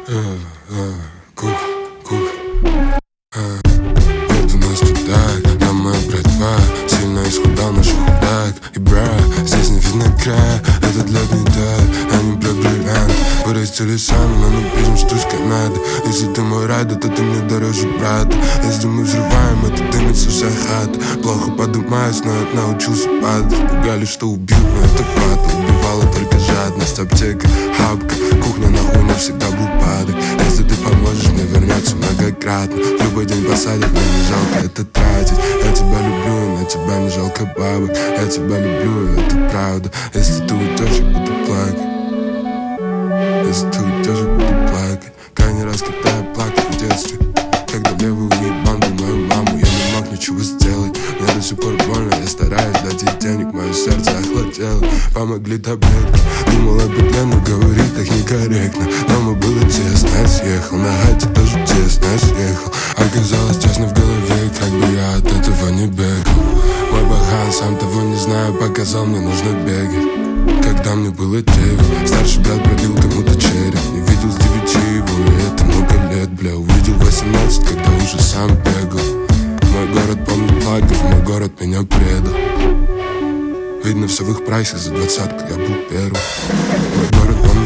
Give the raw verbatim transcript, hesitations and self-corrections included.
Кух, кух. Вот у нас тут так, там моя братва сильно исхудал, наш худак. И бра, здесь не видно края, этот лед не так, а не про бриллиант. Вырастили сами, но мы пишем, что с Канады. Если ты мой райда, то ты мне дороже брата. Если мы взрываем, это дымится вся хата. Плохо подымаюсь, но я научился падать. Пугали, что убьют, но это фата. Убивала только жадность, аптека, хапка. Кухня на хуй навсегда был падок. Если ты поможешь, мне вернется многократно. В любой день посадят, мне не жалко это тратить. Я тебя люблю, и на тебя не жалко бабок. Я тебя люблю, и это правда. Если ты уйдешь, я буду плакать. Если ты уйдешь, я буду плакать. Крайний раз, когда я плакал в детстве, когда левый уебан был мою маму, я не мог ничего сделать. Мне до сих пор больно, я стараюсь дать ей денег, мое сердце охладело. Помогли таблетки, думал об этом, но говорить так некорректно. Дома было тесно, я съехал, на хате тоже тесно, я съехал. Оказалось тесно в голове, как бы я от этого не бегал. Мой бахан, сам того не знаю, показал, мне нужно бегать. Когда мне было девять, старший брат пробил кому-то череп. Не видел с девяти его, и это много лет, бля. Увидел восемнадцать, когда уже сам бегал. Мой город помнит плакав, мой город меня предал. Видно все в их прайсах, за двадцатку я был первым. Мой город помнит